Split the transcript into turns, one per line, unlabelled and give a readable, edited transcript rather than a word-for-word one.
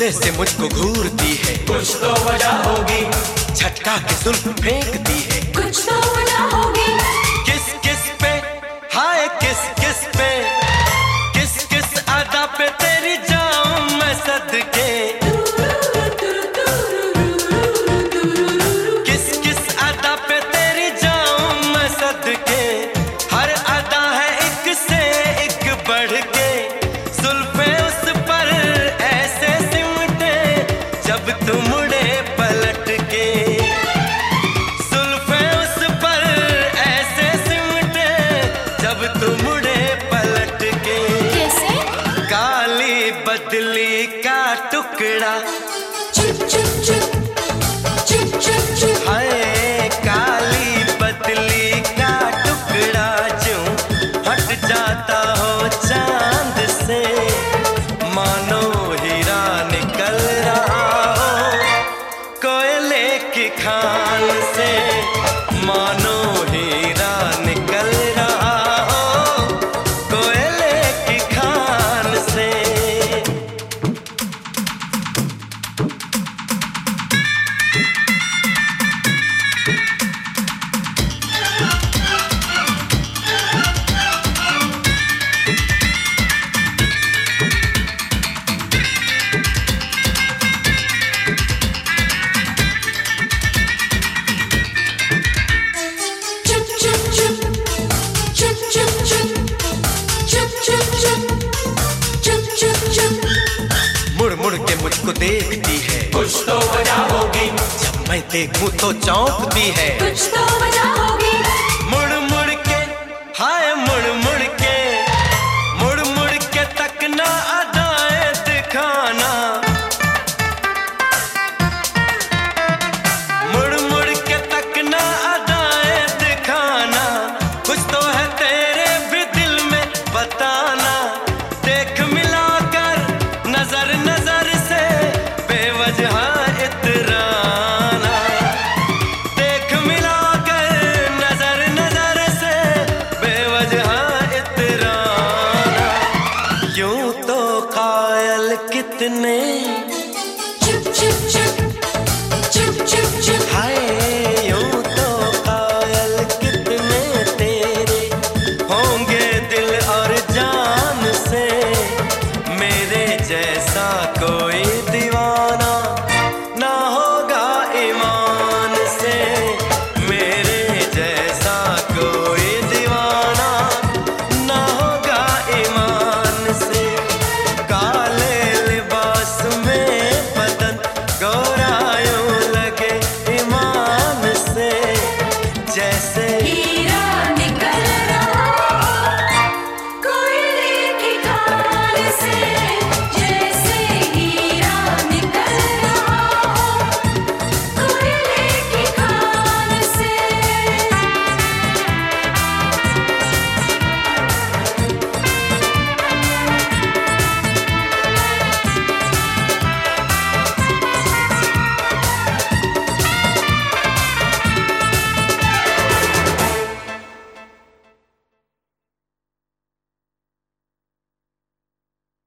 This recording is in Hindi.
गुस्से से मुझको घूरती है,
कुछ तो वजह होगी।
झटका के जुल्फ फेंकती है,
कुछ तो वजह होगी।
किस किस पे, हाय किस किस पे, किस किस अदा पे तेरी जाऊं मैं सदके, किस किस अदा पे तेरी जाऊं मैं सदके। हर अदा है एक से एक बढ़ के, जुल्फे उस पर ऐसे सिमटे जब तू मुड़े पलट के, जुल्फे उस पर ऐसे सिमटे जब तू मुड़े पलट के।
कैसे?
काली बदली का टुकड़ा,
चुप चुप चुप चुप चुप चुप।
हाय काली बदली का टुकड़ा जो हट जाता हो चांद से, मानो हीरा निकल रहा हो कोयले की खान से, मानो हीरा निकल रहा हो कोयले की खान से।
चुप चुप चुप चुप चुप चुप चुप चुप चुप चुप चुप चुप।
मुड़ मुड़ के मुझको देखती है,
कुछ तो वजह होगी।
जब मैं देखूं तो चौंकती है,
कुछ तो वजह होगी।
मुड़ मुड़ के, हाय मुड़ मुड़ के, मुड़ मुड़ के तकना अदाएं दिखाना, मुड़ मुड़ के तकना अदाएं दिखाना। कुछ तो है तेरे भी दिल में बताना, देख मिलाकर नजर नजर से बेवजह इतराना, देख मिलाकर नजर नजर से बेवजह इतराना। यूं तो कायल कितने,
चुप चुप चुप चुप चुप चुप।
हाय यूं तो कायल कितने तेरे होंगे दिल और जान से, मेरे जैसे